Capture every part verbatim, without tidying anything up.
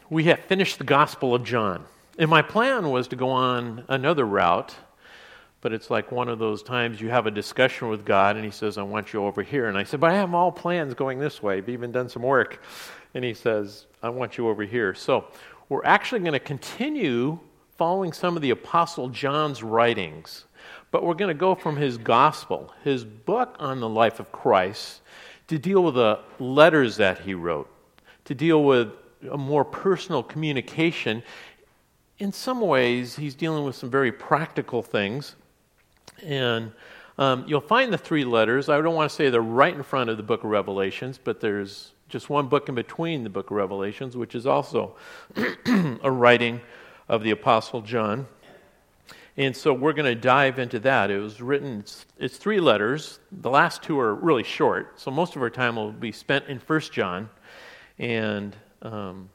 we have finished the Gospel of John. And my plan was to go on another route, but it's like one of those times you have a discussion with God, and he says, I want you over here. And I said, but I have all plans going this way. I've even done some work. And he says, I want you over here. So we're actually going to continue following some of the Apostle John's writings, but we're going to go from his gospel, his book on the life of Christ, to deal with the letters that he wrote, to deal with a more personal communication. In some ways, he's dealing with some very practical things. And um, you'll find the three letters. I don't want to say they're right in front of the book of Revelations, but there's just one book in between the book of Revelations, which is also a writing of the Apostle John. And so we're going to dive into that. It was written, it's, it's three letters. The last two are really short, so most of our time will be spent in First John. And um,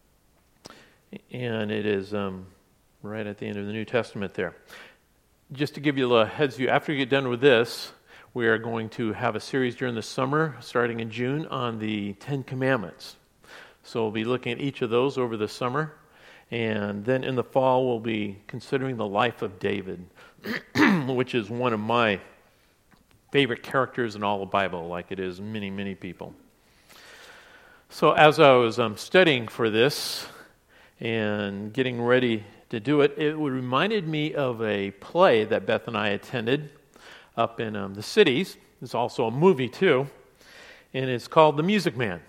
and it is um, right at the end of the New Testament there. Just to give you a little heads view, after you get done with this, we are going to have a series during the summer, starting in June, on the Ten Commandments. So we'll be looking at each of those over the summer. And then in the fall, we'll be considering the life of David, which is one of my favorite characters in all the Bible, like it is many, many people. So as I was um, studying for this and getting ready to do it, it reminded me of a play that Beth and I attended up in um, the cities. There's also a movie, too, and it's called The Music Man.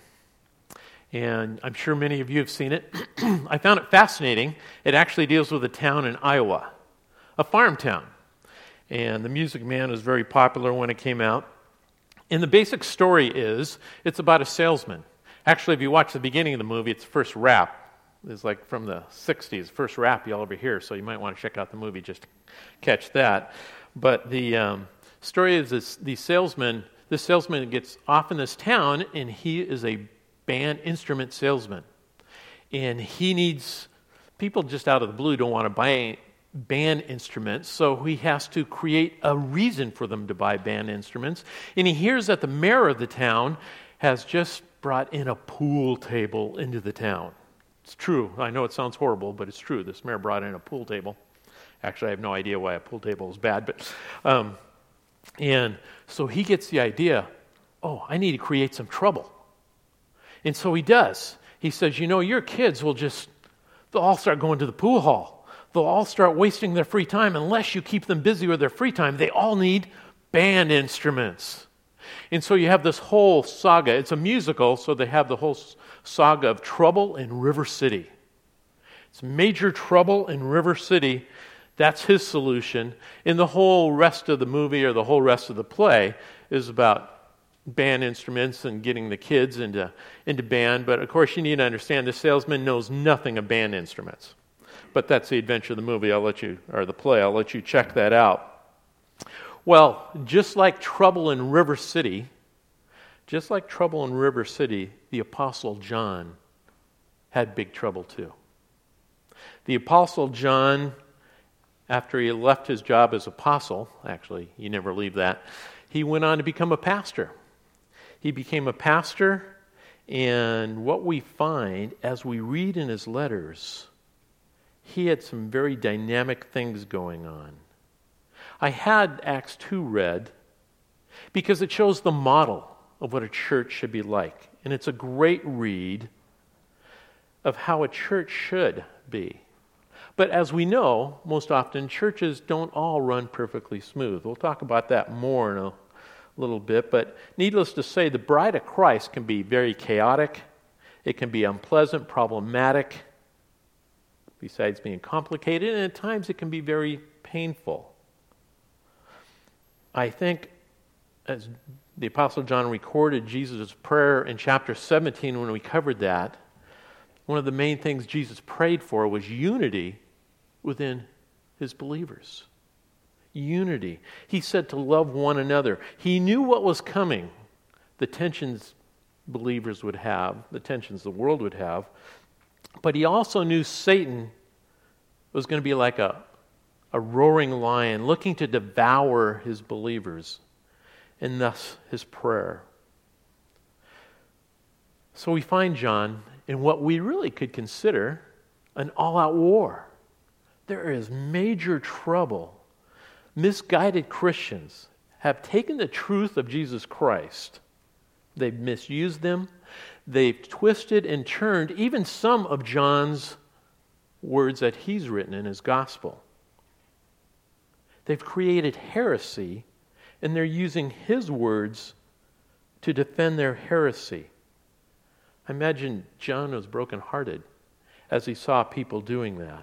And I'm sure many of you have seen it. I found it fascinating. It actually deals with a town in Iowa, a farm town. And The Music Man was very popular when it came out. And the basic story is, it's about a salesman. Actually, if you watch the beginning of the movie, it's the first rap. It's like from the sixties, first rap you'll ever hear, so you might want to check out the movie just to catch that. But the um, story is this, the salesman, this salesman gets off in this town, and he is a band instrument salesman. And he needs, people just out of the blue don't want to buy band instruments, so he has to create a reason for them to buy band instruments. And he hears that the mayor of the town has just brought in a pool table into the town. It's true. I know it sounds horrible, but it's true. This mayor brought in a pool table. Actually, I have no idea why a pool table is bad, but um, and so he gets the idea, oh, I need to create some trouble. And so he does. He says, you know, your kids will just, they'll all start going to the pool hall. They'll all start wasting their free time unless you keep them busy with their free time. They all need band instruments. And so you have this whole saga. It's a musical, so they have the whole saga of trouble in River City. It's major trouble in River City. That's his solution. And the whole rest of the movie or the whole rest of the play is about band instruments and getting the kids into, into band. But of course, you need to understand the salesman knows nothing of band instruments. But that's the adventure of the movie. I'll let you, or the play, I'll let you check that out. Well, just like trouble in River City, just like trouble in River City, the Apostle John had big trouble too. The Apostle John, after he left his job as apostle, actually, you never leave that, he went on to become a pastor. He became a pastor, and what we find as we read in his letters, he had some very dynamic things going on. I had Acts two read because it shows the model of what a church should be like. And it's a great read of how a church should be. But as we know, most often churches don't all run perfectly smooth. We'll talk about that more in a little bit. But needless to say, the bride of Christ can be very chaotic. It can be unpleasant, problematic, besides being complicated. And at times it can be very painful. I think as the Apostle John recorded Jesus' prayer in chapter seventeen when we covered that, one of the main things Jesus prayed for was unity within his believers. Unity. He said to love one another. He knew what was coming, the tensions believers would have, the tensions the world would have, but he also knew Satan was going to be like a a roaring lion looking to devour his believers, and thus his prayer. So we find John in what we really could consider an all-out war. There is major trouble. Misguided Christians have taken the truth of Jesus Christ. They've misused them. They've twisted and turned even some of John's words that he's written in his gospel. They've created heresy, and they're using his words to defend their heresy. I imagine John was brokenhearted as he saw people doing that.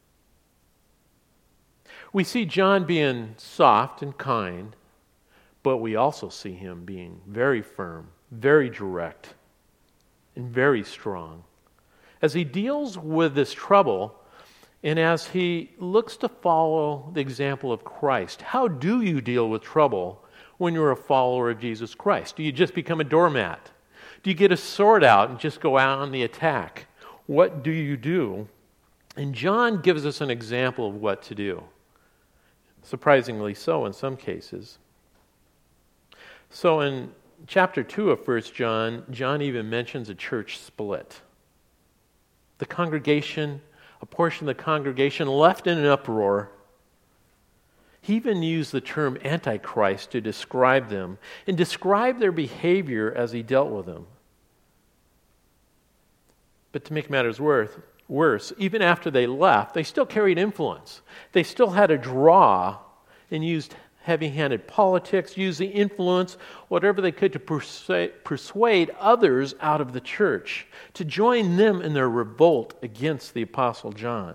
We see John being soft and kind, but we also see him being very firm, very direct, and very strong. As he deals with this trouble, and as he looks to follow the example of Christ, how do you deal with trouble when you're a follower of Jesus Christ? Do you just become a doormat? Do you get a sword out and just go out on the attack? What do you do? And John gives us an example of what to do. Surprisingly so in some cases. So in chapter two of First John, John even mentions a church split. The congregation, a portion of the congregation left in an uproar. He even used the term Antichrist to describe them and describe their behavior as he dealt with them. But to make matters worse, worse, even after they left, they still carried influence. They still had a draw and used heavy-handed politics, used the influence, whatever they could to persuade, persuade others out of the church, to join them in their revolt against the Apostle John.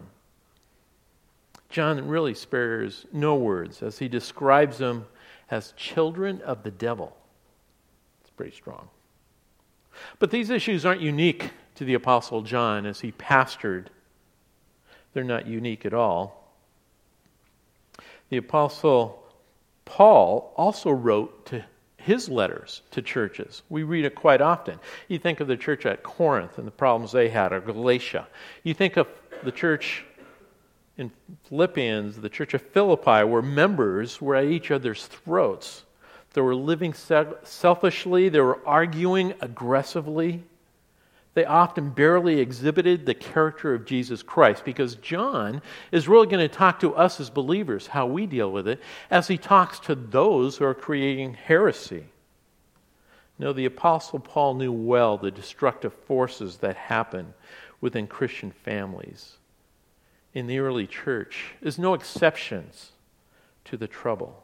John really spares no words as he describes them as children of the devil. It's pretty strong. But these issues aren't unique to the Apostle John as he pastored. They're not unique at all. The Apostle Paul also wrote to his letters to churches. We read it quite often. You think of the church at Corinth and the problems they had, or Galatia. You think of the church in Philippians, the church of Philippi, where members were at each other's throats. They were living selfishly. They were arguing aggressively. They often barely exhibited the character of Jesus Christ, because John is really going to talk to us as believers how we deal with it as he talks to those who are creating heresy. No, the Apostle Paul knew well the destructive forces that happen within Christian families. In the early church, there's no exceptions to the trouble.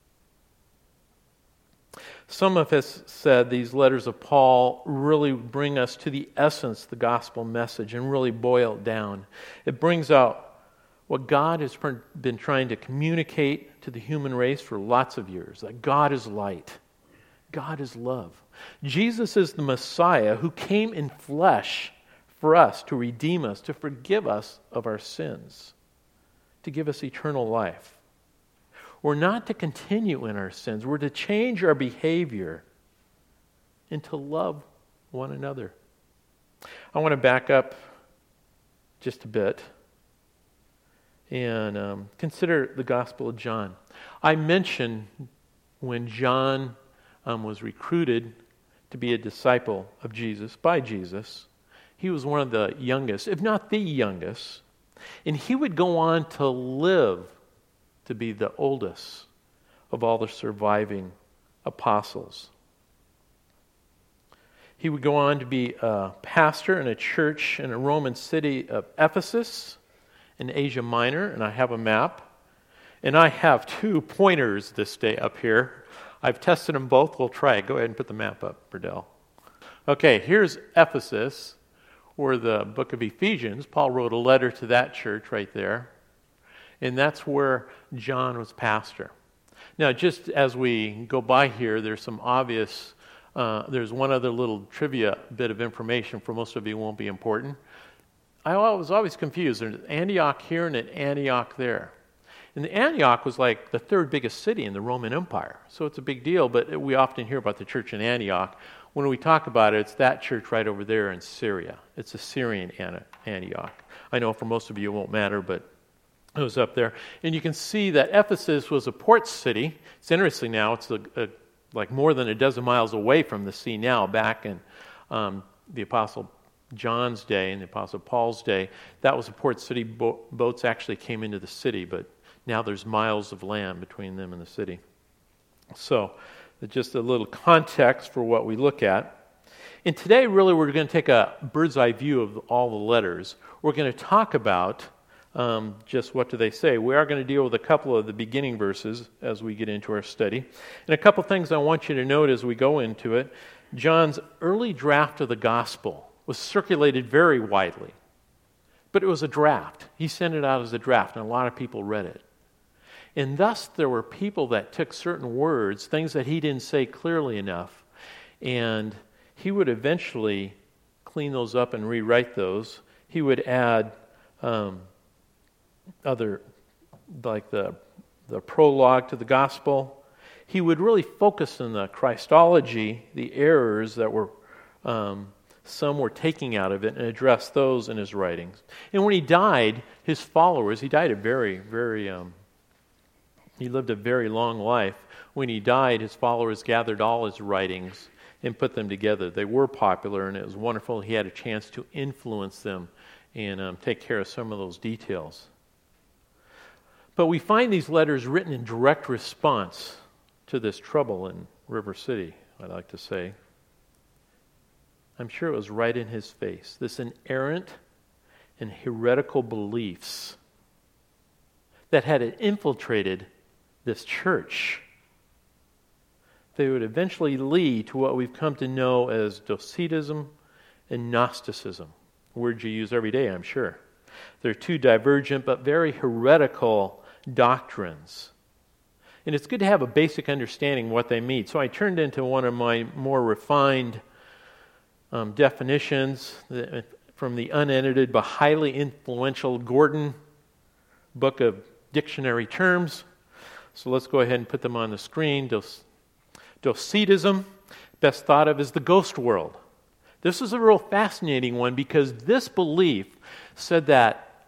Some of us said these letters of Paul really bring us to the essence of the gospel message and really boil it down. It brings out what God has been trying to communicate to the human race for lots of years, that God is light. God is love. Jesus is the Messiah who came in flesh for us, to redeem us, to forgive us of our sins, to give us eternal life. We're not to continue in our sins. We're to change our behavior and to love one another. I want to back up just a bit and um, consider the Gospel of John. I mentioned when John um, was recruited to be a disciple of Jesus by Jesus, he was one of the youngest, if not the youngest, and he would go on to live to be the oldest of all the surviving apostles. He would go on to be a pastor in a church in a Roman city of Ephesus in Asia Minor, and I have a map. And I have two pointers this day up here. I've tested them both. We'll try it. Go ahead and put the map up, Burdell. Okay, here's Ephesus, where the book of Ephesians, Paul wrote a letter to that church right there. And that's where John was pastor. Now, just as we go by here, there's some obvious, uh, there's one other little trivia bit of information for most of you won't be important. I was always confused. There's Antioch here and an Antioch there. And the Antioch was like the third biggest city in the Roman Empire. So it's a big deal, but we often hear about the church in Antioch. When we talk about it, it's that church right over there in Syria. It's a Syrian Antioch. I know for most of you it won't matter, but it was up there. And you can see that Ephesus was a port city. It's interesting now. It's a, a, like more than a dozen miles away from the sea now. Back in um, the Apostle John's day and the Apostle Paul's day, that was a port city. Bo- boats actually came into the city, but now there's miles of land between them and the city. So, just a little context for what we look at. And today, really, we're going to take a bird's eye view of all the letters. We're going to talk about um, just what do they say. We are going to deal with a couple of the beginning verses as we get into our study. And a couple things I want you to note as we go into it. John's early draft of the gospel was circulated very widely. But it was a draft. He sent it out as a draft, and a lot of people read it. And thus, there were people that took certain words, things that he didn't say clearly enough, and he would eventually clean those up and rewrite those. He would add um, other, like the, the prologue to the gospel. He would really focus on the Christology, the errors that were, um, some were taking out of it, and address those in his writings. And when he died, his followers, he died a very, very, um, he lived a very long life. When he died, his followers gathered all his writings and put them together. They were popular, and it was wonderful. He had a chance to influence them and um, take care of some of those details. But we find these letters written in direct response to this trouble in River City, I'd like to say. I'm sure it was right in his face. This inerrant and heretical beliefs that had infiltrated this church. They would eventually lead to what we've come to know as Docetism and Gnosticism, words you use every day, I'm sure. They're two divergent but very heretical doctrines. And it's good to have a basic understanding of what they mean. So I turned into one of my more refined um, definitions from the unedited but highly influential Gordon Book of Dictionary Terms. So let's go ahead and put them on the screen. Dos- Docetism, best thought of as the ghost world. This is a real fascinating one because this belief said that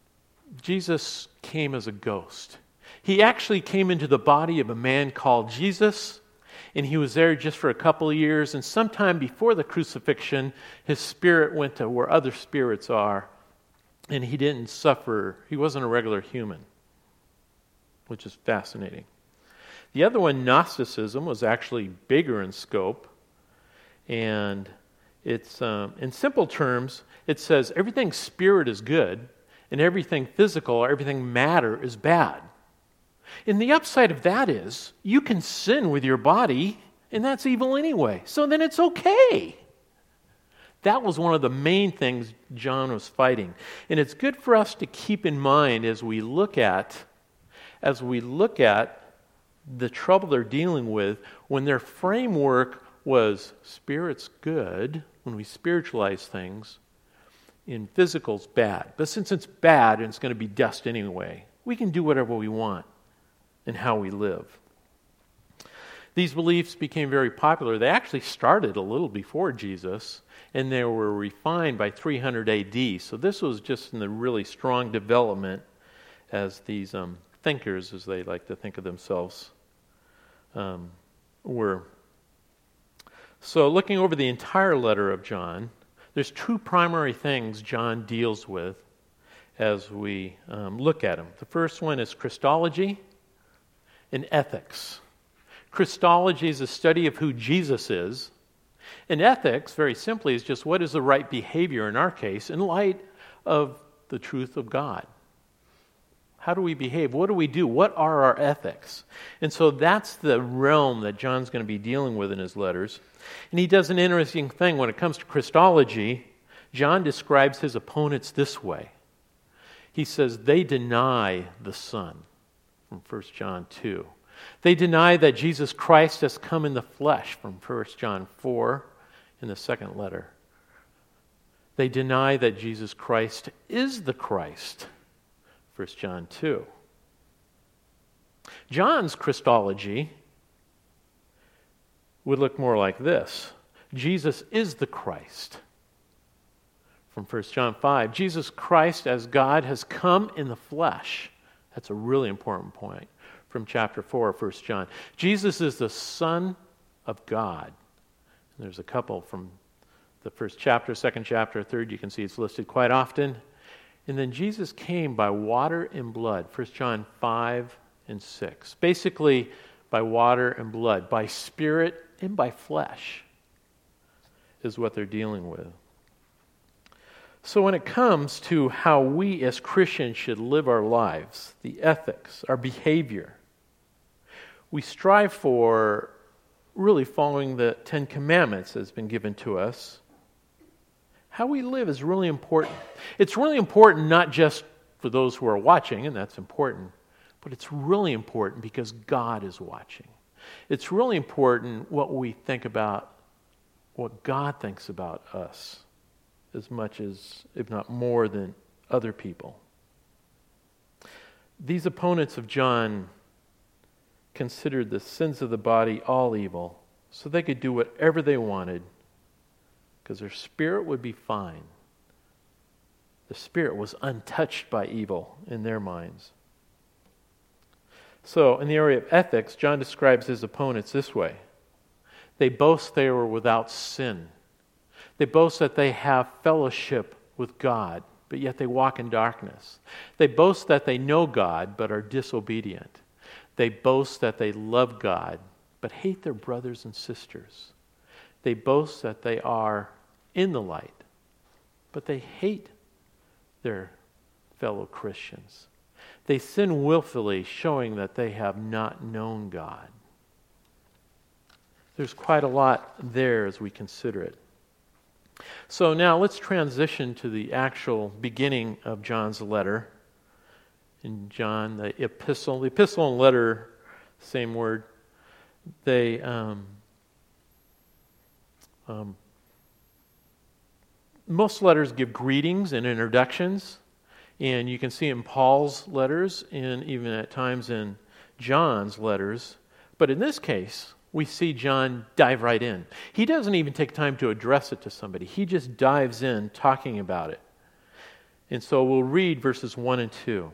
Jesus came as a ghost. He actually came into the body of a man called Jesus, and he was there just for a couple of years, and sometime before the crucifixion, his spirit went to where other spirits are, and he didn't suffer. He wasn't a regular human, which is fascinating. The other one, Gnosticism, was actually bigger in scope, and it's um, in simple terms, it says everything spirit is good, and everything physical or everything matter is bad. And the upside of that is you can sin with your body, and that's evil anyway. So then it's okay. That was one of the main things John was fighting. And it's good for us to keep in mind as we look at as we look at the trouble they're dealing with, when their framework was spirit's good, when we spiritualize things, in physical's bad. But since it's bad and it's going to be dust anyway, we can do whatever we want in how we live. These beliefs became very popular. They actually started a little before Jesus, and they were refined by three hundred A D. So this was just in the really strong development as these um, thinkers, as they like to think of themselves, um, were. So looking over the entire letter of John, there's two primary things John deals with as we um, look at them. The first one is Christology and ethics. Christology is a study of who Jesus is, and ethics, very simply, is just what is the right behavior in our case in light of the truth of God. How do we behave? What do we do? What are our ethics? And so that's the realm that John's going to be dealing with in his letters. And he does an interesting thing when it comes to Christology. John describes his opponents this way. He says, they deny the Son, from First John two. They deny that Jesus Christ has come in the flesh, from First John four in the second letter. They deny that Jesus Christ is the Christ, First John two. John's Christology would look more like this. Jesus is the Christ, from First John five. Jesus Christ as God has come in the flesh. That's a really important point. From chapter four of First John. Jesus is the Son of God. And there's a couple from the first chapter, second chapter, third, you can see it's listed quite often. And then Jesus came by water and blood, First John five and six. Basically, by water and blood, by spirit and by flesh is what they're dealing with. So when it comes to how we as Christians should live our lives, the ethics, our behavior, we strive for really following the Ten Commandments that has been given to us. How we live is really important. It's really important not just for those who are watching, and that's important, but it's really important because God is watching. It's really important what we think about, what God thinks about us, as much as, if not more than other people. These opponents of John considered the sins of the body all evil, so they could do whatever they wanted, because their spirit would be fine. The spirit was untouched by evil in their minds. So, in the area of ethics, John describes his opponents this way. They boast they were without sin. They boast that they have fellowship with God, but yet they walk in darkness. They boast that they know God, but are disobedient. They boast that they love God, but hate their brothers and sisters. They boast that they are in the light, but they hate their fellow Christians. They sin willfully, showing that they have not known God. There's quite a lot there as we consider it. So now let's transition to the actual beginning of John's letter. In John, the epistle, the epistle and letter, same word, they um, um, most letters give greetings and introductions, and you can see in Paul's letters and even at times in John's letters. But in this case, we see John dive right in. He doesn't even take time to address it to somebody. He just dives in talking about it. And so we'll read verses one and two.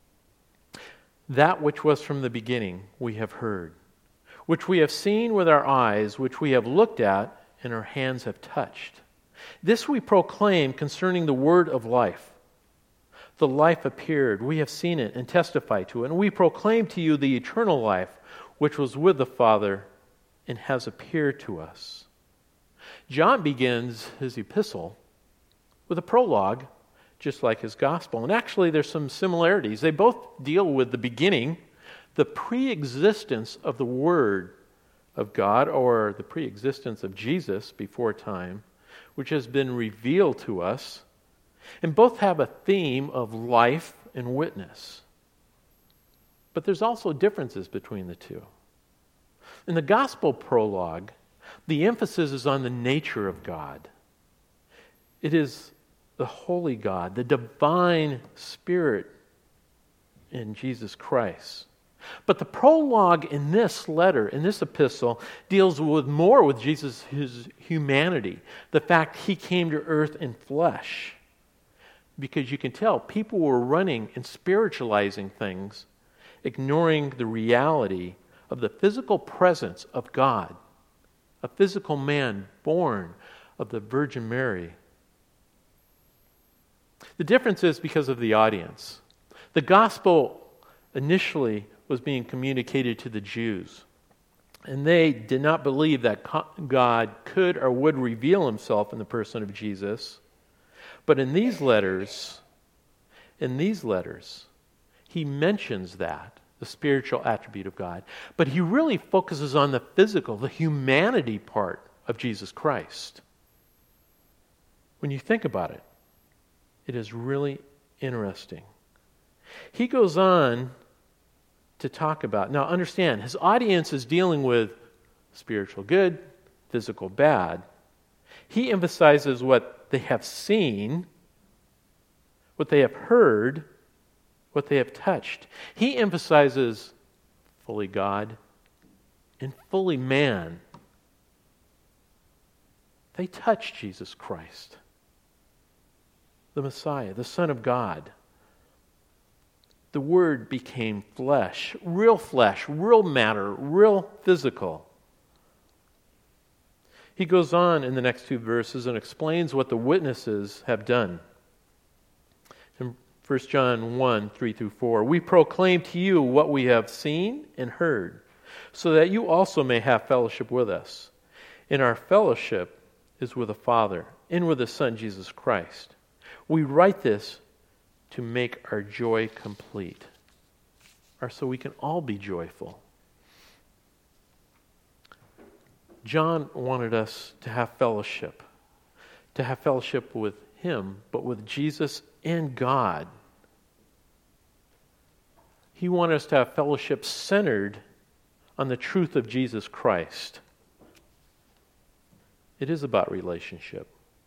That which was from the beginning we have heard, which we have seen with our eyes, which we have looked at, and our hands have touched. This we proclaim concerning the word of life. The life appeared, we have seen it and testify to it, and we proclaim to you the eternal life, which was with the Father and has appeared to us. John begins his epistle with a prologue, just like his gospel. And actually, there's some similarities. They both deal with the beginning, the pre-existence of the Word of God, or the pre-existence of Jesus before time, which has been revealed to us. And both have a theme of life and witness. But there's also differences between the two. In the gospel prologue, the emphasis is on the nature of God. It is the holy God, the divine Spirit in Jesus Christ. But the prologue in this letter, in this epistle, deals with more with Jesus, his humanity, the fact he came to earth in flesh. Because you can tell people were running and spiritualizing things, ignoring the reality of the physical presence of God, a physical man born of the Virgin Mary. The difference is because of the audience. The gospel initially was being communicated to the Jews, and they did not believe that God could or would reveal himself in the person of Jesus. But in these letters, in these letters, he mentions that, the spiritual attribute of God, but he really focuses on the physical, the humanity part of Jesus Christ. When you think about it, it is really interesting. He goes on to talk about, now understand, his audience is dealing with spiritual good, physical bad. He emphasizes what they have seen, what they have heard, what they have touched. He emphasizes fully God and fully man. They touched Jesus Christ, the Messiah, the Son of God. The Word became flesh, real flesh, real matter, real physical. He goes on in the next two verses and explains what the witnesses have done. In First John one, three through four, we proclaim to you what we have seen and heard, so that you also may have fellowship with us. And our fellowship is with the Father and with the Son, Jesus Christ. We write this to make our joy complete, or so we can all be joyful. John wanted us to have fellowship, to have fellowship with Him, but with Jesus and God. He wanted us to have fellowship centered on the truth of Jesus Christ. It is about relationship.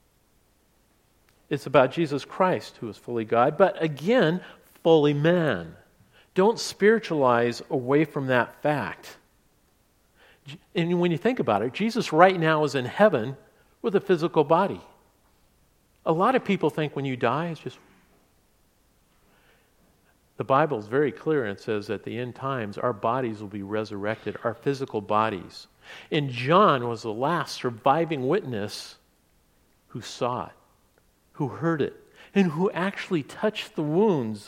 It's about Jesus Christ, who is fully God, but again, fully man. Don't spiritualize away from that fact. And when you think about it, Jesus right now is in heaven with a physical body. A lot of people think when you die, it's just... The Bible is very clear, and it says at the end times, our bodies will be resurrected, our physical bodies. And John was the last surviving witness who saw it, who heard it, and who actually touched the wounds.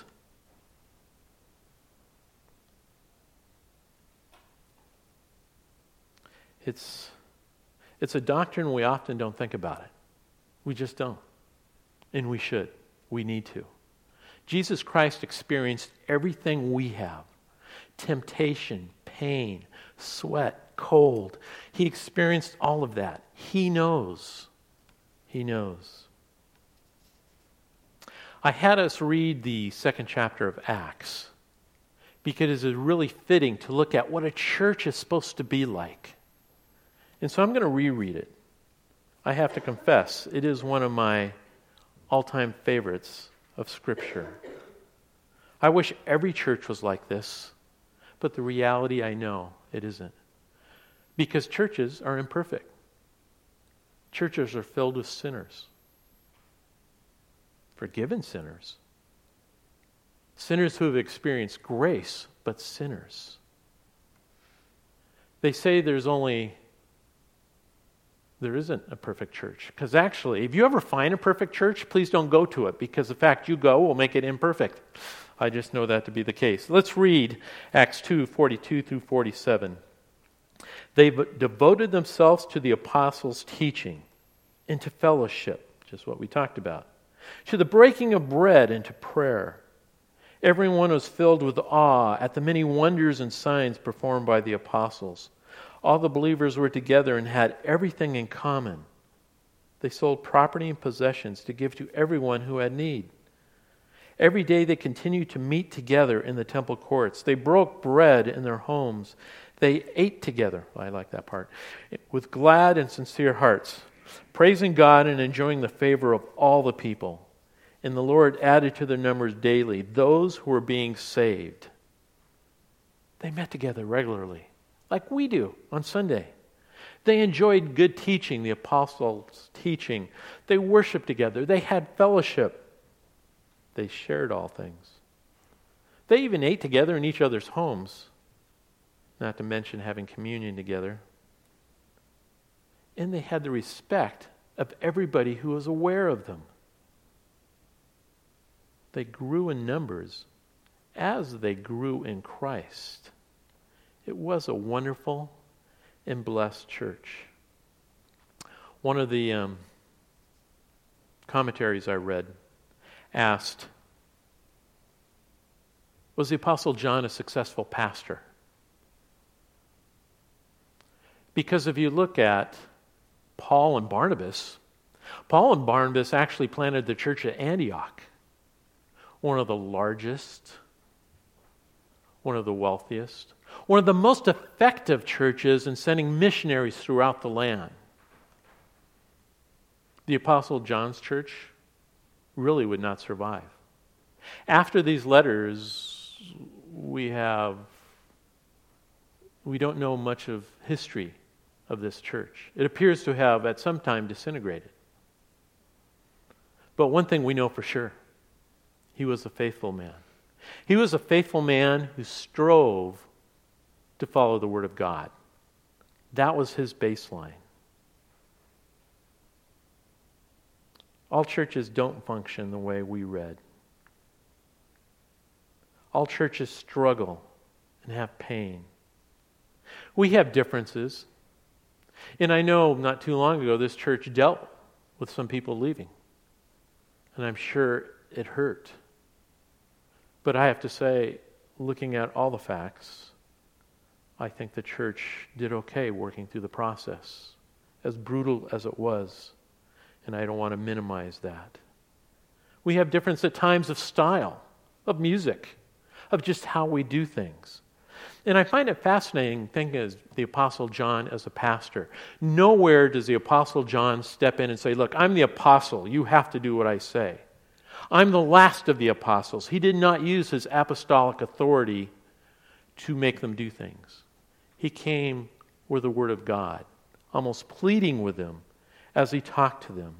It's, it's a doctrine we often don't think about it. We just don't. And we should. We need to. Jesus Christ experienced everything we have. Temptation, pain, sweat, cold. He experienced all of that. He knows. He knows. I had us read the second chapter of Acts because it is really fitting to look at what a church is supposed to be like. And so I'm going to reread it. I have to confess, it is one of my all-time favorites of Scripture. I wish every church was like this, but the reality, I know, it isn't. Because churches are imperfect. Churches are filled with sinners. Forgiven sinners. Sinners who have experienced grace, but sinners. They say there's only... There isn't a perfect church. Because actually, if you ever find a perfect church, please don't go to it, because the fact you go will make it imperfect. I just know that to be the case. Let's read Acts two, forty-two through forty-seven. They devoted themselves to the apostles' teaching and to fellowship, just what we talked about, to the breaking of bread and to prayer. Everyone was filled with awe at the many wonders and signs performed by the apostles. All the believers were together and had everything in common. They sold property and possessions to give to everyone who had need. Every day they continued to meet together in the temple courts. They broke bread in their homes. They ate together, I like that part, with glad and sincere hearts, praising God and enjoying the favor of all the people. And the Lord added to their numbers daily those who were being saved. They met together regularly, like we do on Sunday. They enjoyed good teaching, the apostles' teaching. They worshiped together. They had fellowship. They shared all things. They even ate together in each other's homes, not to mention having communion together. And they had the respect of everybody who was aware of them. They grew in numbers as they grew in Christ. It was a wonderful and blessed church. One of the um, commentaries I read asked, was the Apostle John a successful pastor? Because if you look at Paul and Barnabas, Paul and Barnabas actually planted the church at Antioch, one of the largest, one of the wealthiest, one of the most effective churches in sending missionaries throughout the land. The Apostle John's church really would not survive. After these letters, we have, we don't know much of history of this church. It appears to have at some time disintegrated. But one thing we know for sure, he was a faithful man. He was a faithful man who strove to follow the Word of God. That was his baseline. All churches don't function the way we read. All churches struggle and have pain. We have differences. And I know not too long ago this church dealt with some people leaving. And I'm sure it hurt. But I have to say, looking at all the facts, I think the church did okay working through the process, as brutal as it was. And I don't want to minimize that. We have difference at times of style, of music, of just how we do things. And I find it fascinating thinking of the Apostle John as a pastor. Nowhere does the Apostle John step in and say, look, I'm the apostle. You have to do what I say. I'm the last of the apostles. He did not use his apostolic authority to make them do things. He came with the Word of God, almost pleading with them as he talked to them.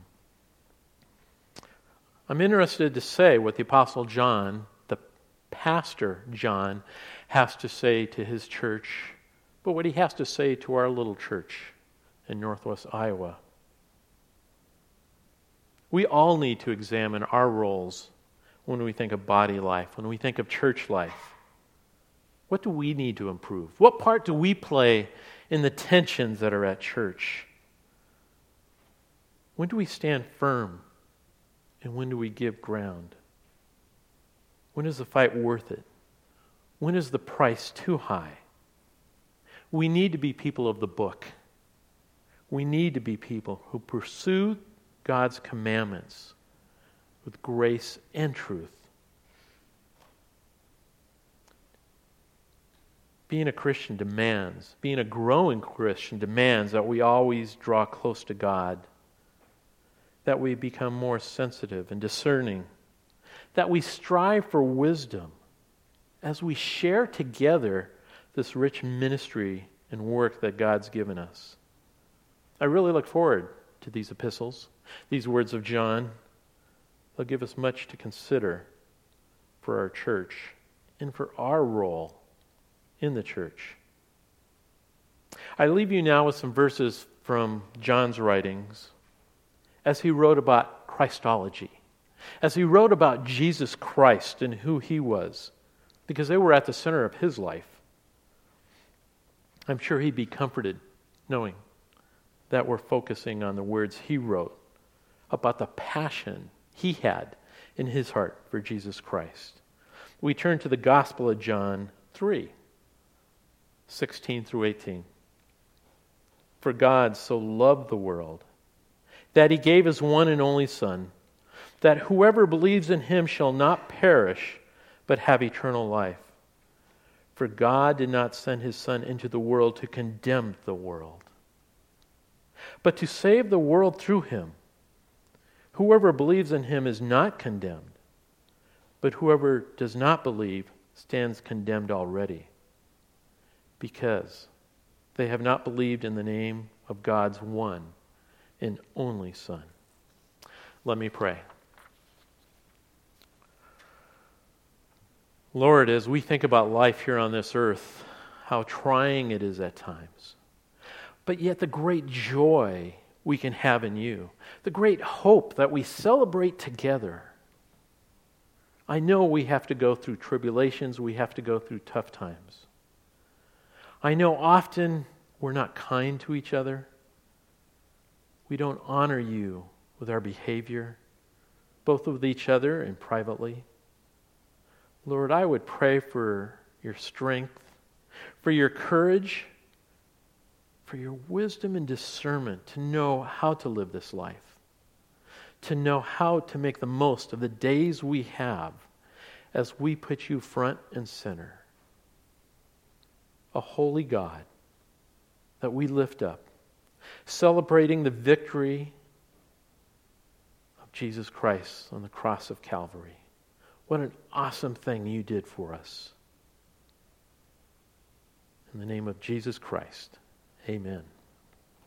I'm interested to say what the Apostle John, the pastor John, has to say to his church, but what he has to say to our little church in Northwest Iowa. We all need to examine our roles when we think of body life, when we think of church life. What do we need to improve? What part do we play in the tensions that are at church? When do we stand firm? And when do we give ground? When is the fight worth it? When is the price too high? We need to be people of the book. We need to be people who pursue God's commandments with grace and truth. Being a Christian demands, being a growing Christian demands that we always draw close to God, that we become more sensitive and discerning, that we strive for wisdom as we share together this rich ministry and work that God's given us. I really look forward to these epistles, these words of John. They'll give us much to consider for our church and for our role in the church. I leave you now with some verses from John's writings as he wrote about Christology, as he wrote about Jesus Christ and who he was, because they were at the center of his life. I'm sure he'd be comforted knowing that we're focusing on the words he wrote about the passion he had in his heart for Jesus Christ. We turn to the Gospel of John three, sixteen through eighteen. For God so loved the world that he gave his one and only Son, that whoever believes in him shall not perish, but have eternal life. For God did not send his Son into the world to condemn the world, but to save the world through him. Whoever believes in him is not condemned, but whoever does not believe stands condemned already, because they have not believed in the name of God's one and only Son. Let me pray. Lord, as we think about life here on this earth, how trying it is at times, but yet the great joy we can have in you, the great hope that we celebrate together. I know we have to go through tribulations, we have to go through tough times. I know often we're not kind to each other. We don't honor you with our behavior, both with each other and privately. Lord, I would pray for your strength, for your courage, for your wisdom and discernment to know how to live this life, to know how to make the most of the days we have as we put you front and center. A holy God that we lift up, celebrating the victory of Jesus Christ on the cross of Calvary. What an awesome thing you did for us. In the name of Jesus Christ, amen.